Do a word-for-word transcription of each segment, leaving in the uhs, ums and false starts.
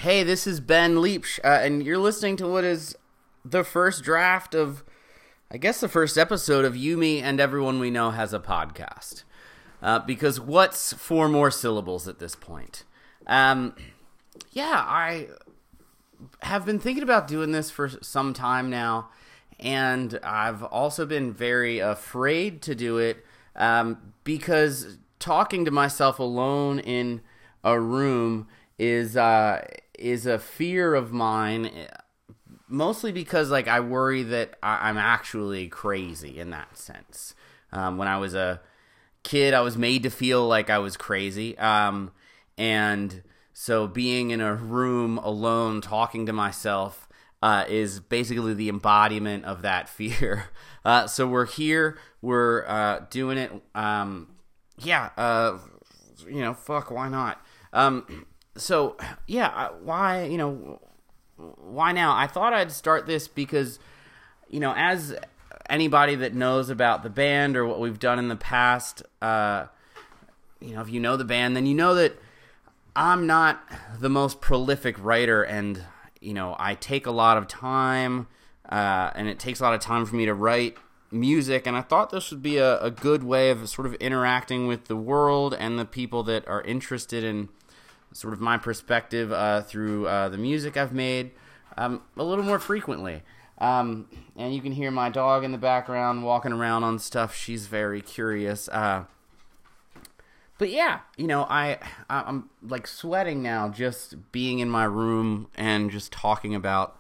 Hey, this is Ben Leach, uh, and you're listening to what is the first draft of, I guess, the first episode of You, Me, and Everyone We Know Has a Podcast. Uh, because what's four more syllables at this point? Um, yeah, I have been thinking about doing this for some time now, and I've also been very afraid to do it um, because talking to myself alone in a room is uh, is a fear of mine, mostly because like I worry that I- I'm actually crazy in that sense. Um, when I was a kid, I was made to feel like I was crazy, um, and so being in a room alone talking to myself uh, is basically the embodiment of that fear. Uh, so we're here, we're uh, doing it. Um, yeah, uh, you know, fuck, why not? Um, so yeah, why, you know, why now? I thought I'd start this because, you know, as anybody that knows about the band or what we've done in the past, uh, you know, if you know the band, then you know that I'm not the most prolific writer, and, you know, I take a lot of time, uh, and it takes a lot of time for me to write music, and I thought this would be a, a good way of sort of interacting with the world and the people that are interested in sort of my perspective uh, through uh, the music I've made um, a little more frequently. Um, and you can hear my dog in the background walking around on stuff. She's very curious. Uh, but yeah, you know, I, I'm like sweating now just being in my room and just talking about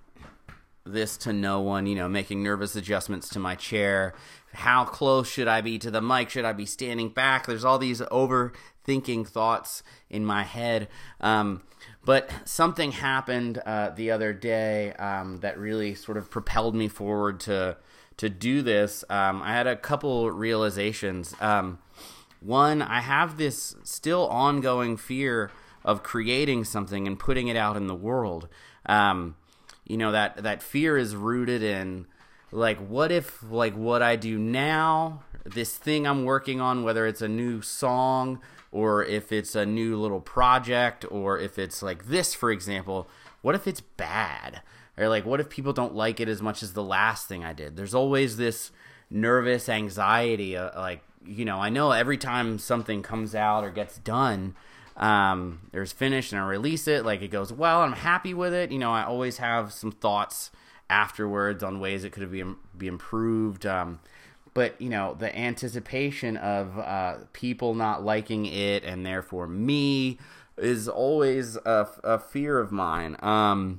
this to no one, you know, making nervous adjustments to my chair. How close should I be to the mic? Should I be standing back? There's all these overthinking thoughts in my head. Um, but something happened uh, the other day um, that really sort of propelled me forward to to do this. Um, I had a couple realizations. Um, one, I have this still ongoing fear of creating something and putting it out in the world. Um, you know, that, that fear is rooted in, like, what if, like, what I do now, this thing I'm working on, whether it's a new song or if it's a new little project or if it's like this, for example, what if it's bad? Or, like, what if people don't like it as much as the last thing I did? There's always this nervous anxiety, uh, like, you know, I know every time something comes out or gets done, um, there's finished and I release it, like, it goes well, I'm happy with it. You know, I always have some thoughts afterwards on ways it could be be improved. Um, but, you know, the anticipation of uh, people not liking it and therefore me is always a, a fear of mine. Um,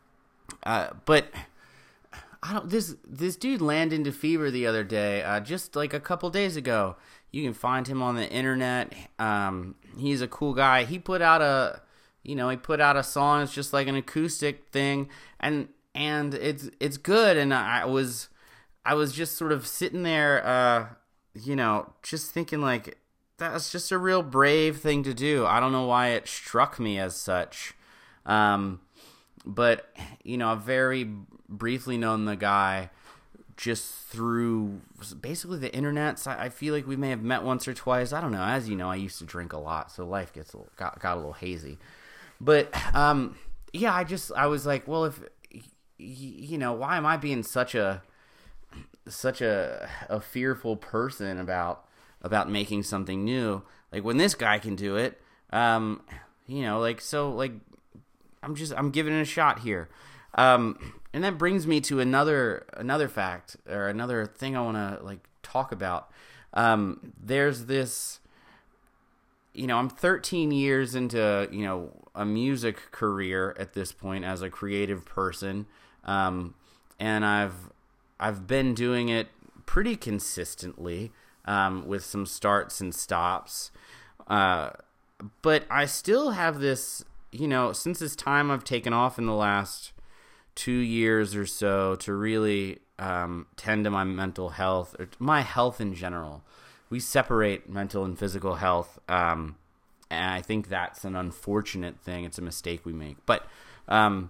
uh, but I don't. This this dude Landon DeFever the other day, uh, just like a couple days ago. You can find him on the internet. Um, he's a cool guy. He put out a, you know, he put out a song. It's just like an acoustic thing, and and it's it's good. And I was I was just sort of sitting there, uh, you know, just thinking like that's just a real brave thing to do. I don't know why it struck me as such, um, but you know, I've very briefly known the guy just through basically the internet. So I feel like we may have met once or twice. I don't know. As you know, I used to drink a lot, so life gets a little, got, got a little hazy. But um, yeah, I just I was like, well, if you know, why am I being such a such a a fearful person about about making something new? Like when this guy can do it, um, you know, like so, like I'm just I'm giving it a shot here. Um, and that brings me to another another fact or another thing I want to like talk about. Um, there's this, you know, I'm thirteen years into, you know, a music career at this point as a creative person, um, and I've I've been doing it pretty consistently um, with some starts and stops, uh, but I still have this, you know, since this time I've taken off in the last two years or so to really um, tend to my mental health, or my health in general. We separate mental and physical health, um, and I think that's an unfortunate thing. It's a mistake we make. But, um,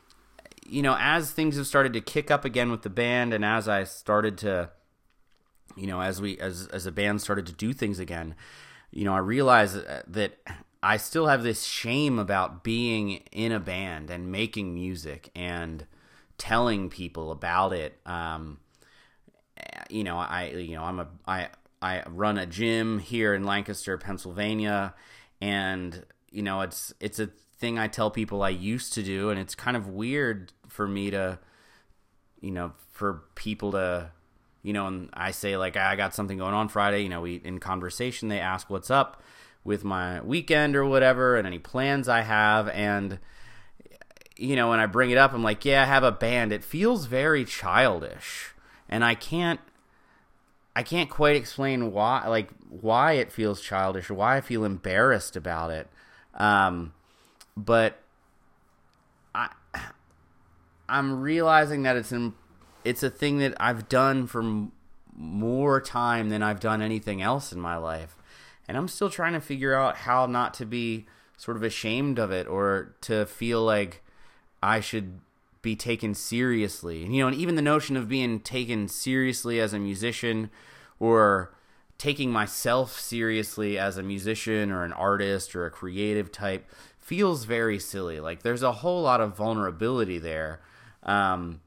you know, as things have started to kick up again with the band, and as I started to, you know, as we as as a band started to do things again, you know, I realized that I still have this shame about being in a band and making music and telling people about it. Um, you know, I you know I'm a I I run a gym here in Lancaster, Pennsylvania, and you know it's it's a thing I tell people I used to do, and it's kind of weird for me to, you know, for people to, you know, and I say like I got something going on Friday. You know, we in conversation they ask what's up with my weekend or whatever, and any plans I have, and you know, when I bring it up, I'm like, yeah, I have a band. It feels very childish, and I can't, I can't quite explain why, like why it feels childish or why I feel embarrassed about it. Um, but I, I'm realizing that it's in, it's a thing that I've done for m- more time than I've done anything else in my life. And I'm still trying to figure out how not to be sort of ashamed of it or to feel like I should be taken seriously. And, you know, and even the notion of being taken seriously as a musician or taking myself seriously as a musician or an artist or a creative type feels very silly. Like there's a whole lot of vulnerability there. Um,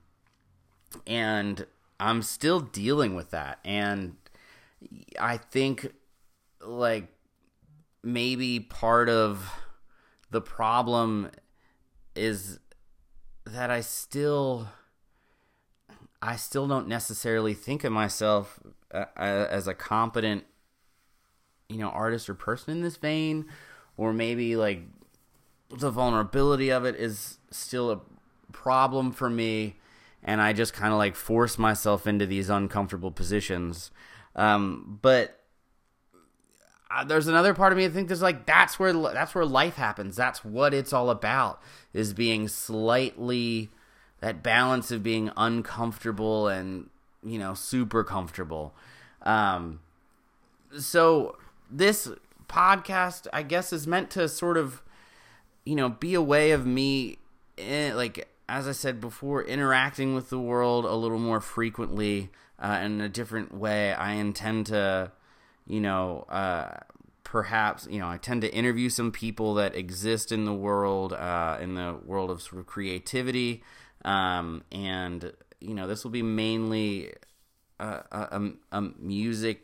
and I'm still dealing with that. And I think like maybe part of the problem is that I still I still don't necessarily think of myself uh, as a competent, you know, artist or person in this vein, or maybe like the vulnerability of it is still a problem for me, and I just kind of like force myself into these uncomfortable positions. Um, but there's another part of me that thinks there's like that's where that's where life happens. That's what it's all about, is being slightly, that balance of being uncomfortable and, you know, super comfortable. Um, so this podcast, I guess, is meant to sort of, you know, be a way of me, in, like as I said before, interacting with the world a little more frequently uh, in a different way. I intend to, you know, uh, perhaps, you know, I tend to interview some people that exist in the world, uh, in the world of sort of creativity. Um, and, you know, this will be mainly a, a, a music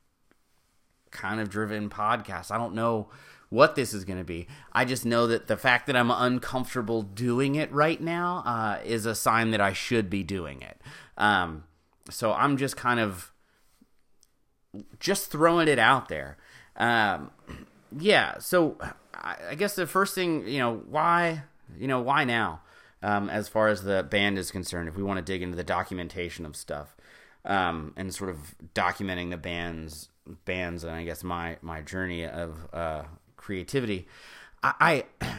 kind of driven podcast. I don't know what this is going to be. I just know that the fact that I'm uncomfortable doing it right now, uh, is a sign that I should be doing it. Um, so I'm just kind of, just throwing it out there. Um, yeah, so I, I guess the first thing, you know, why, you know, why now? Um, as far as the band is concerned, if we want to dig into the documentation of stuff, um, and sort of documenting the band's bands, and I guess my, my journey of, uh, creativity, I, I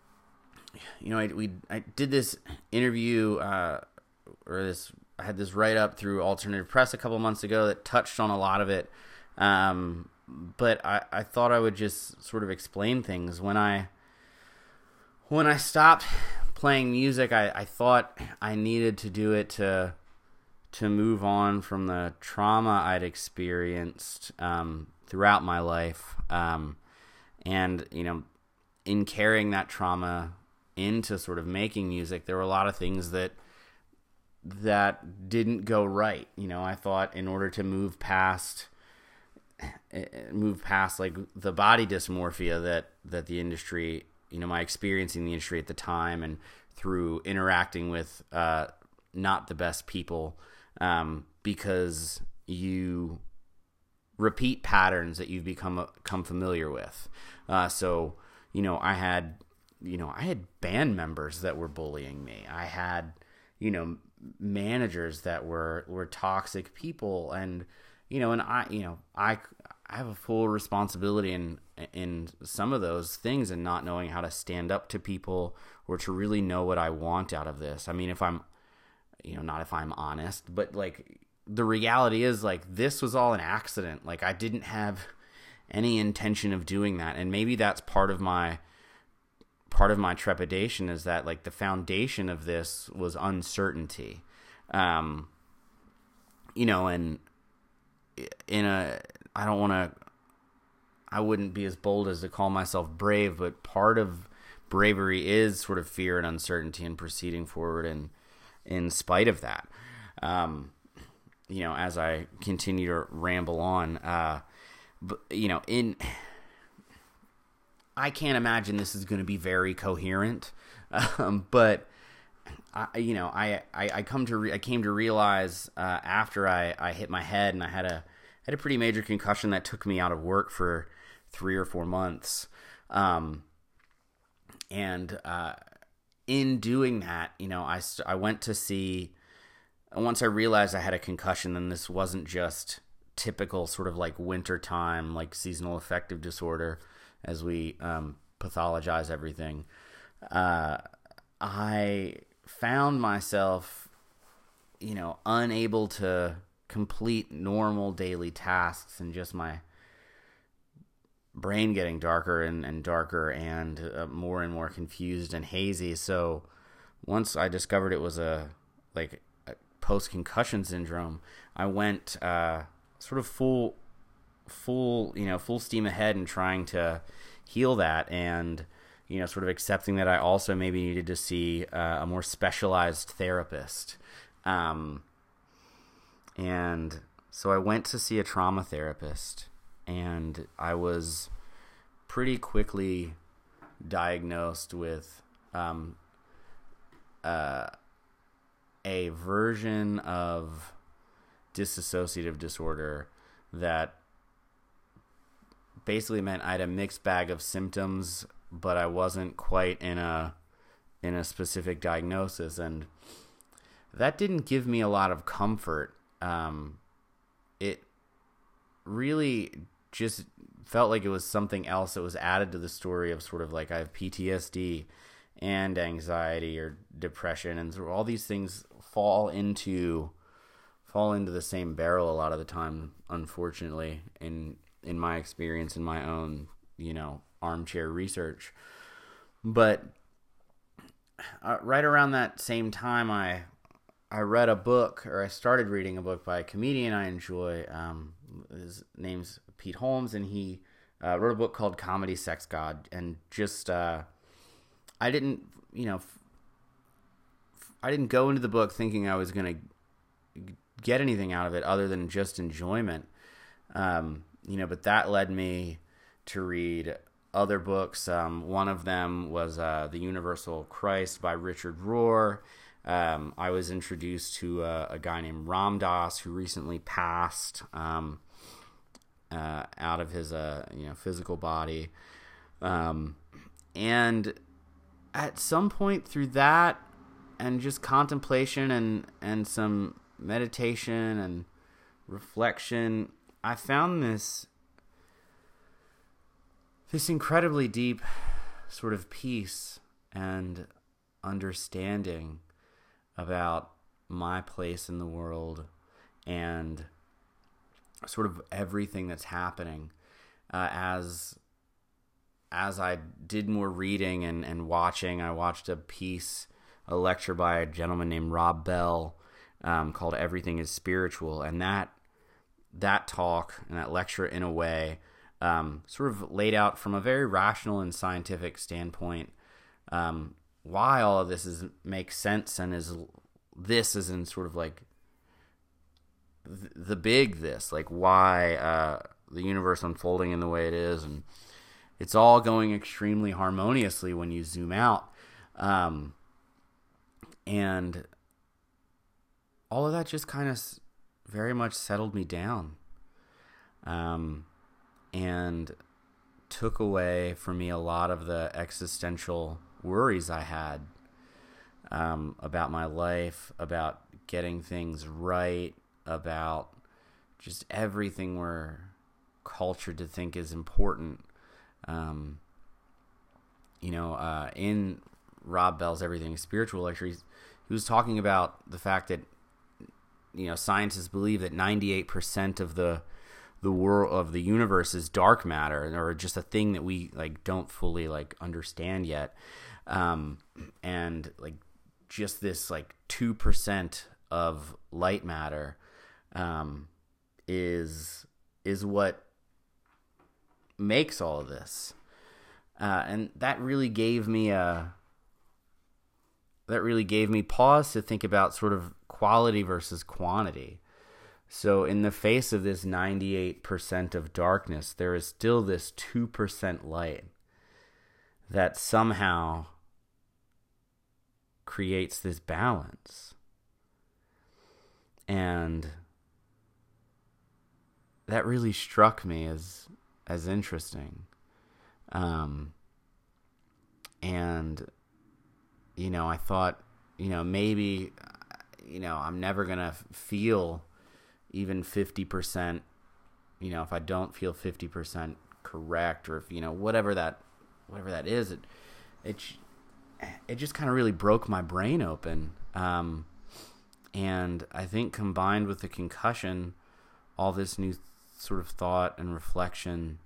you know, I, we, I did this interview, uh, or this, I had this write up through Alternative Press a couple months ago that touched on a lot of it. Um, but I, I thought I would just sort of explain things. When I, when I stopped playing music, I, I thought I needed to do it to, to move on from the trauma I'd experienced, um, throughout my life. Um, and, you know, in carrying that trauma into sort of making music, there were a lot of things that, that didn't go right. You know, I thought in order to move past, move past like the body dysmorphia that, that the industry, you know, my experience in the industry at the time and through interacting with, uh, not the best people, um, because you repeat patterns that you've become, become familiar with. Uh, so, you know, I had, you know, I had band members that were bullying me. I had, you know, managers that were, were toxic people, and, you know, and I, you know, I, I have a full responsibility in, in some of those things, and not knowing how to stand up to people or to really know what I want out of this. I mean, if I'm, you know, not if I'm honest, but like the reality is like, this was all an accident. Like I didn't have any intention of doing that. And maybe that's part of my, part of my trepidation, is that like the foundation of this was uncertainty. Um, you know, and in a, I don't want to I wouldn't be as bold as to call myself brave, but part of bravery is sort of fear and uncertainty and proceeding forward, and in spite of that, um, you know, as I continue to ramble on, uh, but, you know, in, I can't imagine this is going to be very coherent, um, but I, you know, I, I, I come to, re- I came to realize, uh, after I, I hit my head and I had a, had a pretty major concussion that took me out of work for three or four months. Um, and, uh, in doing that, you know, I, st- I went to see, once I realized I had a concussion, then this wasn't just typical sort of like wintertime, like seasonal affective disorder, as we, um, pathologize everything. Uh, I found myself, you know, unable to complete normal daily tasks, and just my brain getting darker and, and darker and uh, more and more confused and hazy. So once I discovered it was a like a post-concussion syndrome, I went uh, sort of full, full, you know, full steam ahead in trying to heal that, and, you know, sort of accepting that I also maybe needed to see uh, a more specialized therapist. Um, and so I went to see a trauma therapist, and I was pretty quickly diagnosed with um, uh, a version of dissociative disorder that basically meant I had a mixed bag of symptoms, but I wasn't quite in a in a specific diagnosis, and that didn't give me a lot of comfort. Um, it really just felt like it was something else that was added to the story of sort of like I have P T S D and anxiety or depression, and so all these things fall into fall into the same barrel a lot of the time, unfortunately, in in my experience, in my own, you know, armchair research. But uh, right around that same time, I I read a book, or I started reading a book by a comedian I enjoy. Um, his name's Pete Holmes, and he uh, wrote a book called Comedy, Sex, God. And just, uh, I didn't, you know, f- f- I didn't go into the book thinking I was going to get anything out of it other than just enjoyment. Um, you know, but that led me to read other books. Um, one of them was uh, The Universal Christ by Richard Rohr. Um, I was introduced to a, a guy named Ram Dass, who recently passed um, uh, out of his uh, you know physical body, um, and at some point through that, and just contemplation and and some meditation and reflection, I found this this incredibly deep sort of peace and understanding about my place in the world and sort of everything that's happening. Uh, as as I did more reading and, and watching, I watched a piece, a lecture by a gentleman named Rob Bell um, called Everything is Spiritual. And that that talk and that lecture, in a way, um, sort of laid out from a very rational and scientific standpoint um, why all of this is makes sense, and is this is in sort of like th- the big this, like why uh, the universe unfolding in the way it is, and it's all going extremely harmoniously when you zoom out, um, and all of that just kind of very much settled me down, um, and took away from me a lot of the existential worries I had um, about my life, about getting things right, about just everything we're cultured to think is important. Um, you know, uh, in Rob Bell's Everything is Spiritual lecture, he was talking about the fact that, you know, scientists believe that ninety-eight percent of the the world of the universe is dark matter, or just a thing that we like don't fully like understand yet. Um, and like just this like two percent of light matter, um, is, is what makes all of this. Uh, and that really gave me a that really gave me pause to think about sort of quality versus quantity. So in the face of this ninety-eight percent of darkness, there is still this two percent light that somehow creates this balance. And that really struck me as as interesting. Um, and, you know, I thought, you know, maybe, you know, I'm never going to feel even fifty percent, you know, if I don't feel fifty percent correct, or if, you know, whatever that, whatever that is, it, it, it just kind of really broke my brain open. Um, and I think combined with the concussion, all this new sort of thought and reflection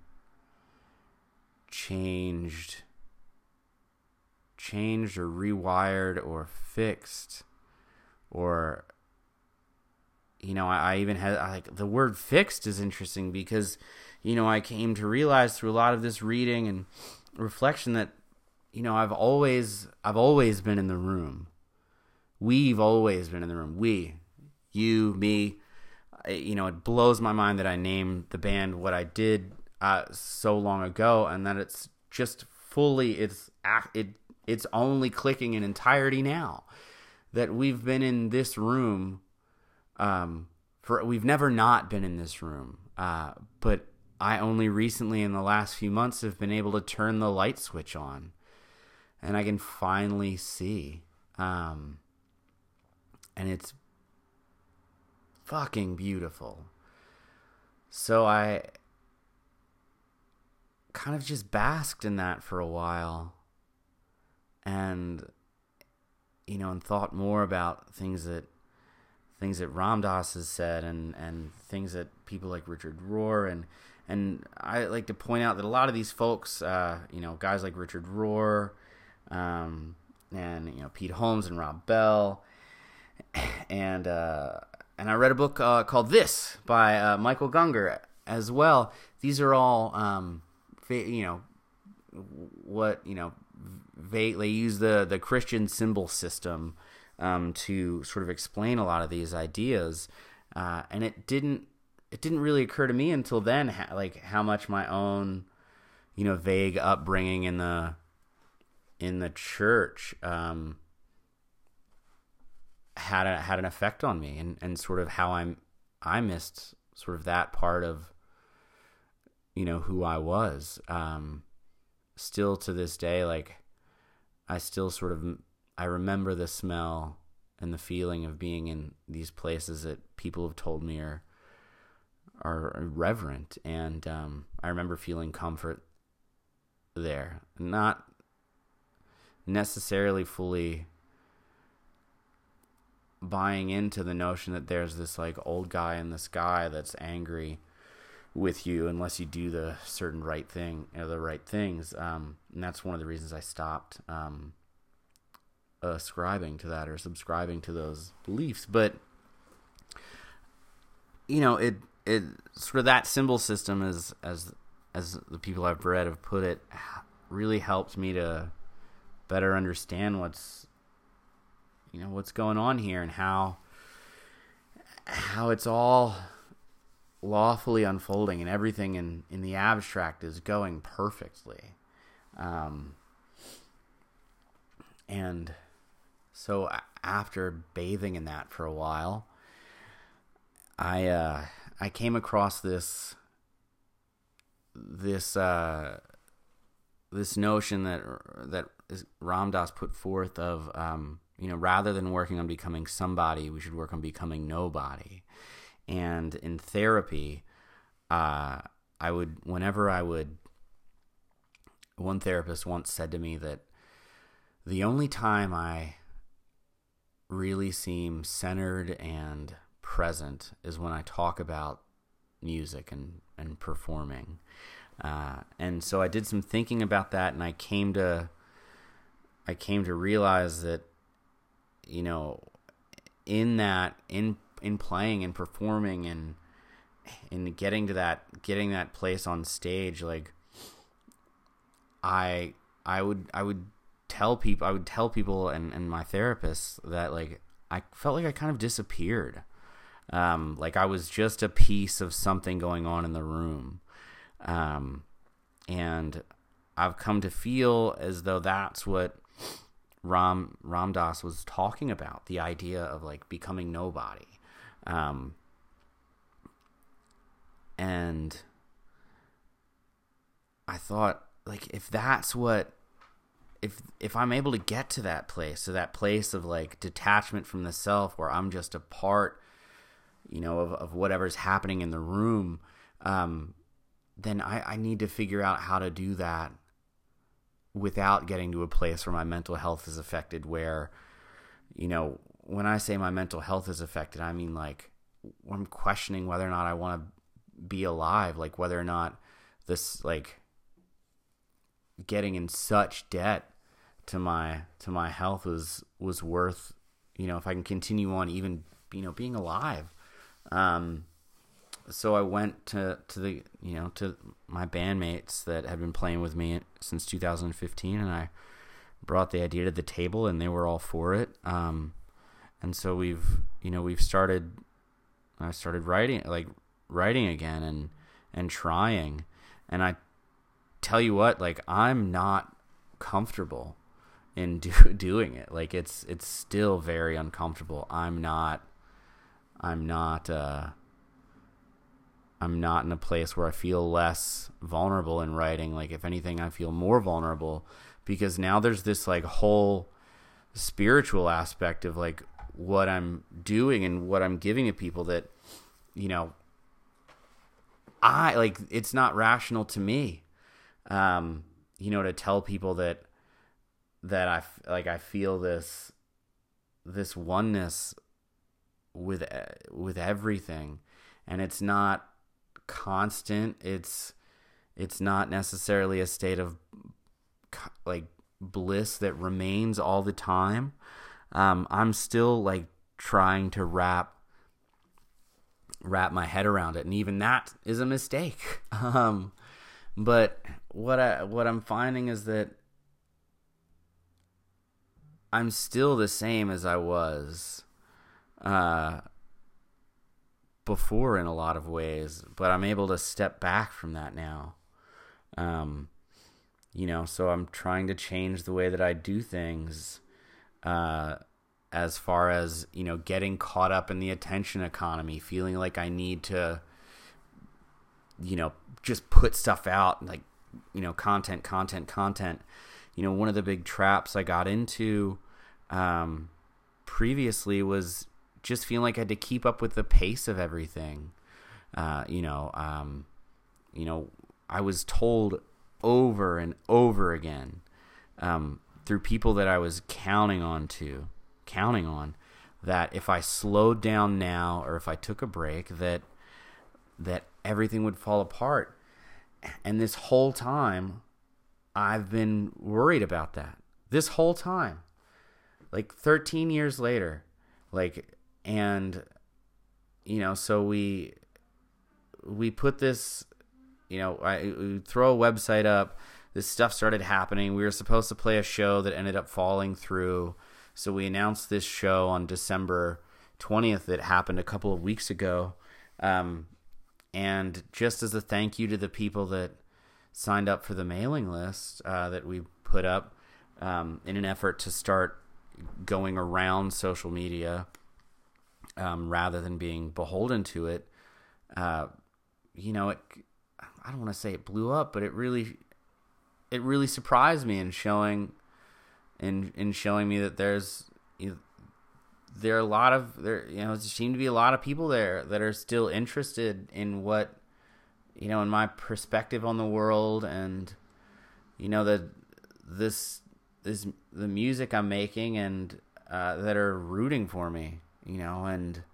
changed, changed or rewired or fixed, or, you know, I, I even had, I, like, the word fixed is interesting because, you know, I came to realize through a lot of this reading and reflection that, you know, I've always, I've always been in the room. We've always been in the room. We, you, me. You know, it blows my mind that I named the band what I did uh, so long ago, and that it's just fully, it's it it's only clicking in entirety now. That we've been in this room, um, for we've never not been in this room, uh, but I only recently in the last few months have been able to turn the light switch on, and I can finally see, um, and it's fucking beautiful. So I kind of just basked in that for a while, and, you know, and thought more about things that things that Ram Dass has said, and, and things that people like Richard Rohr, and and I like to point out that a lot of these folks, uh, you know, guys like Richard Rohr, um, and, you know, Pete Holmes and Rob Bell, and uh, and I read a book uh, called This by uh, Michael Gungor as well. These are all, um, you know, what, you know, they, they use the, the Christian symbol system um, to sort of explain a lot of these ideas. Uh, and it didn't, it didn't really occur to me until then, ha- like how much my own, you know, vague upbringing in the, in the church, um, had a, had an effect on me, and, and sort of how I'm, I missed sort of that part of, you know, who I was. Um, still to this day, like, I still sort of, I remember the smell and the feeling of being in these places that people have told me are, are reverent. And, um, I remember feeling comfort there, not necessarily fully buying into the notion that there's this like old guy in the sky that's angry with you unless you do the certain right thing, or the right things. Um, and that's one of the reasons I stopped um, ascribing to that or subscribing to those beliefs. But, you know, it it sort of that symbol system, is as as the people I've read have put it, really helped me to better understand what's, you know, what's going on here, and how how it's all lawfully unfolding, and everything in, in the abstract is going perfectly. Um, and so after bathing in that for a while, I uh, I came across this this uh, this notion that that Ram Dass put forth of, um, you know, rather than working on becoming somebody, we should work on becoming nobody. And in therapy, uh, I would, whenever I would, one therapist once said to me that the only time I really seem centered and present is when I talk about music and, and performing. Uh, and so I did some thinking about that, and I came to, I came to realize that, you know, in that, in in playing and performing and in getting to that, getting that place on stage, like, I I would I would tell people I would tell people and, and my therapist that like I felt like I kind of disappeared. Um, like I was just a piece of something going on in the room. Um, and I've come to feel as though that's what Ram Ram Dass was talking about, the idea of like becoming nobody. Um, and I thought, like, if that's what, if if I'm able to get to that place, to that place of like detachment from the self, where I'm just a part, you know, of, of whatever's happening in the room, um, then I, I need to figure out how to do that without getting to a place where my mental health is affected, where, you know, when I say my mental health is affected, I mean like I'm questioning whether or not I want to be alive, like whether or not this, like, getting in such debt to my to my health was was worth, you know, if I can continue on even, you know, being alive. Um, so I went to to the you know to my bandmates that had been playing with me since two thousand fifteen, and I brought the idea to the table, and they were all for it. Um, and so we've you know we've started. I started writing like writing again and and trying, and I tell you what, like, I'm not comfortable in do, doing it. Like, it's it's still very uncomfortable. I'm not I'm not uh I'm not in a place where I feel less vulnerable in writing. Like, if anything, I feel more vulnerable, because now there's this like whole spiritual aspect of like what I'm doing and what I'm giving to people that, you know, I like, it's not rational to me. Um, you know, to tell people that, that I, like, I feel this, this oneness with, with everything, and it's not constant. It's, it's not necessarily a state of like bliss that remains all the time. Um, I'm still like trying to wrap, wrap my head around it. And even that is a mistake. Um, But what I what I'm finding is that I'm still the same as I was uh, before in a lot of ways, but I'm able to step back from that now. Um, you know, so I'm trying to change the way that I do things, uh, as far as, you know, getting caught up in the attention economy, feeling like I need to, you know, just put stuff out, like, you know, content, content, content. You know, one of the big traps I got into um, previously was just feeling like I had to keep up with the pace of everything. Uh, you know, um, you know, I was told over and over again um, through people that I was counting on to, counting on, that if I slowed down now or if I took a break, that that everything would fall apart. And this whole time, I've been worried about that. This whole time. Like thirteen years later. Like, and, you know, so we, we put this, you know, I we throw a website up. This stuff started happening. We were supposed to play a show that ended up falling through. So we announced this show on December twentieth that happened a couple of weeks ago. Um, And just as a thank you to the people that signed up for the mailing list uh, that we put up um, in an effort to start going around social media um, rather than being beholden to it, uh, you know, it, I don't want to say it blew up, but it really, it really surprised me in showing, in in showing me that there's, you know, there are a lot of there, you know, there seem to be a lot of people there that are still interested in what, you know, in my perspective on the world, and, you know, the this this the music I'm making, and uh, that are rooting for me, you know, and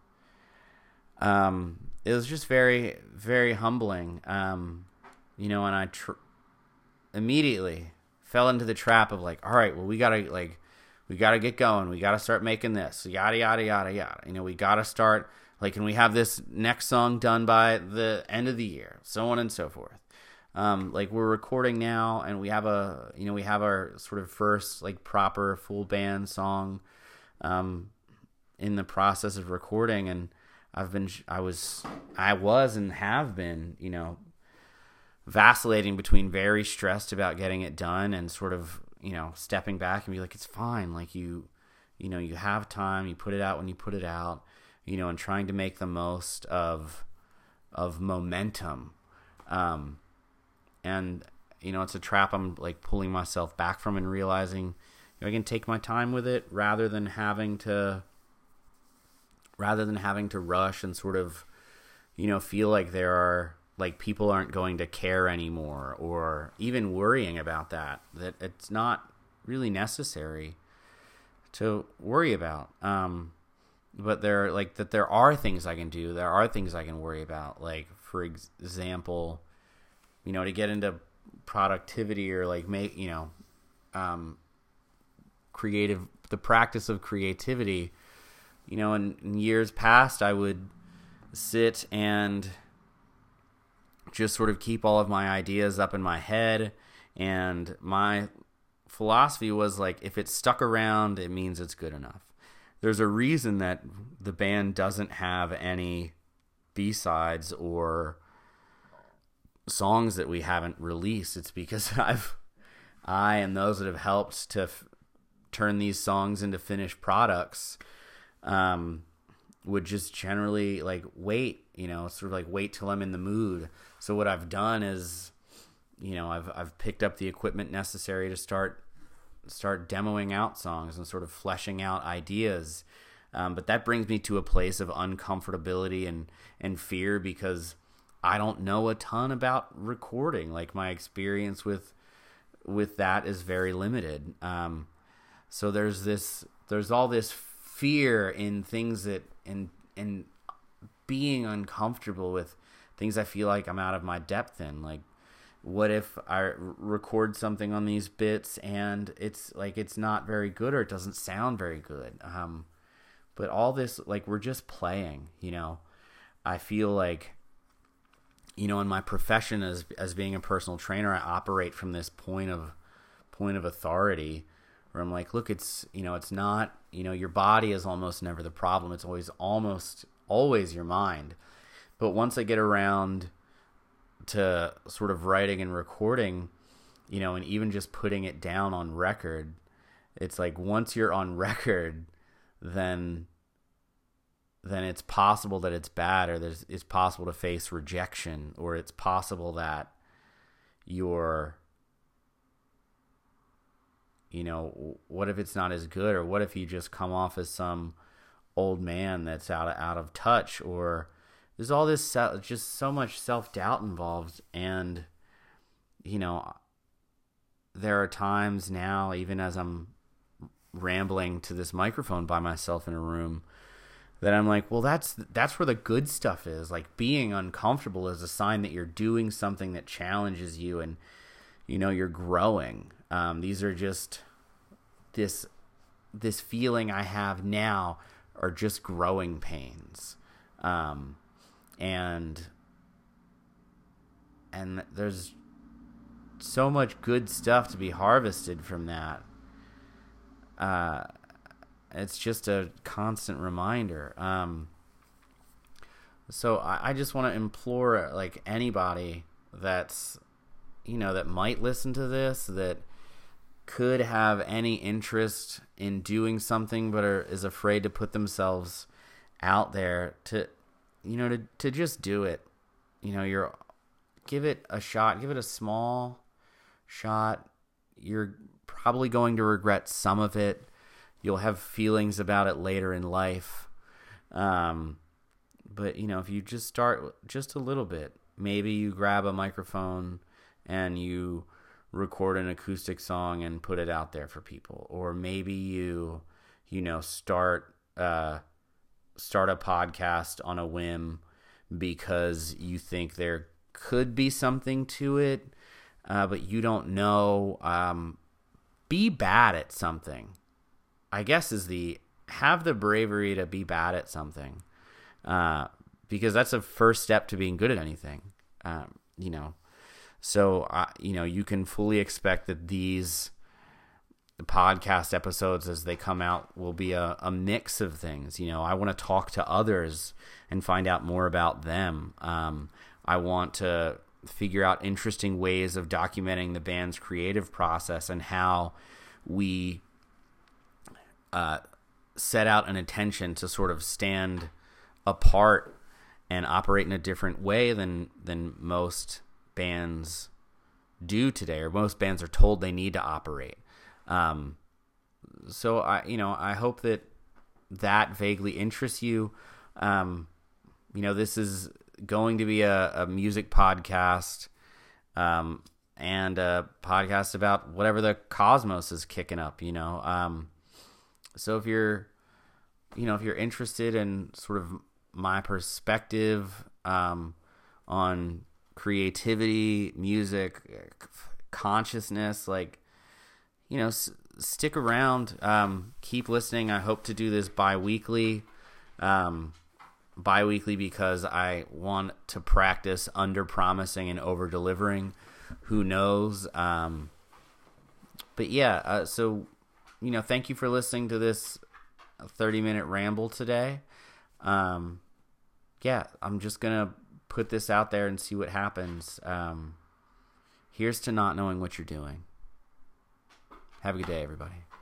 um, it was just very, very humbling, um, you know, and I tr- immediately fell into the trap of like, all right, well, we gotta like. We got to get going. We got to start making this. Yada, yada, yada, yada. You know, we got to start, like, can we have this next song done by the end of the year? So on and so forth. Um, like we're recording now, and we have a you know we have our sort of first like proper full band song um, in the process of recording, and I've been I was I was and have been you know vacillating between very stressed about getting it done and sort of you know stepping back and be like, it's fine, like you you know you have time, you put it out when you put it out, you know, and trying to make the most of of momentum. Um, And, you know, it's a trap I'm, like, pulling myself back from and realizing, you know, I can take my time with it rather than having to, rather than having to rush and sort of, you know, feel like there are, like, people aren't going to care anymore, or even worrying about that, that it's not really necessary to worry about. Um, but there, like, that there are things I can do. There are things I can worry about. Like, for ex- example... you know, to get into productivity or like make, you know, um, creative, the practice of creativity, you know, in, in years past, I would sit and just sort of keep all of my ideas up in my head. And my philosophy was like, if it's stuck around, it means it's good enough. There's a reason that the band doesn't have any B-sides or songs that we haven't released. It's because I've I and those that have helped to f- turn these songs into finished products um would just generally like wait, you know, sort of like wait till I'm in the mood. So what I've done is, you know, I've I've picked up the equipment necessary to start start demoing out songs and sort of fleshing out ideas. Um, but that brings me to a place of uncomfortability and and fear, because I don't know a ton about recording. Like my experience with with that is very limited. Um, so there's this, there's all this fear in things that, in in being uncomfortable with things I feel like I'm out of my depth in. Like, what if I record something on these bits and it's like it's not very good, or it doesn't sound very good? Um, but all this, like, we're just playing. You know, I feel like, you know, in my profession as as being a personal trainer, I operate from this point of point of authority where I'm like, look, it's, you know, it's not, you know, your body is almost never the problem. It's always almost always your mind. But once I get around to sort of writing and recording, you know, and even just putting it down on record, it's like once you're on record, then then it's possible that it's bad, or there's, it's possible to face rejection, or it's possible that you're, you know, what if it's not as good, or what if you just come off as some old man that's out of, out of touch, or there's all this, just so much self-doubt involved. And, you know, there are times now, even as I'm rambling to this microphone by myself in a room, that I'm like, well, that's that's where the good stuff is. Like, being uncomfortable is a sign that you're doing something that challenges you, and, you know, you're growing. Um, these are just this this feeling I have now are just growing pains, um, and and there's so much good stuff to be harvested from that. Uh, It's just a constant reminder. Um, so I, I just want to implore, like, anybody that's, you know, that might listen to this, that could have any interest in doing something but are, is afraid to put themselves out there, to, you know, to, to just do it. You know, you're, give it a shot, give it a small shot. You're probably going to regret some of it. You'll have feelings about it later in life. Um, but, you know, if you just start just a little bit, maybe you grab a microphone and you record an acoustic song and put it out there for people. Or maybe you, you know, start, uh, start a podcast on a whim because you think there could be something to it, uh, but you don't know. Um, be bad at something, I guess, is the, have the bravery to be bad at something, uh, because that's a first step to being good at anything. Um, you know, So, uh, you know, you can fully expect that these podcast episodes as they come out will be a, a mix of things. You know, I want to talk to others and find out more about them. Um, I want to figure out interesting ways of documenting the band's creative process and how we uh, set out an intention to sort of stand apart and operate in a different way than than most bands do today, or most bands are told they need to operate. Um, so I, you know, I hope that that vaguely interests you. Um, you know, this is going to be a, a music podcast, um, and a podcast about whatever the cosmos is kicking up, you know? Um, so if you're, you know, if you're interested in sort of my perspective, um, on creativity, music, consciousness, like, you know, s- stick around, um, keep listening. I hope to do this bi-weekly, um, bi-weekly because I want to practice under-promising and over-delivering. Who knows? Um, but yeah, uh, so, you know, thank you for listening to this thirty-minute ramble today. Um, yeah, I'm just going to put this out there and see what happens. Um, here's to not knowing what you're doing. Have a good day, everybody.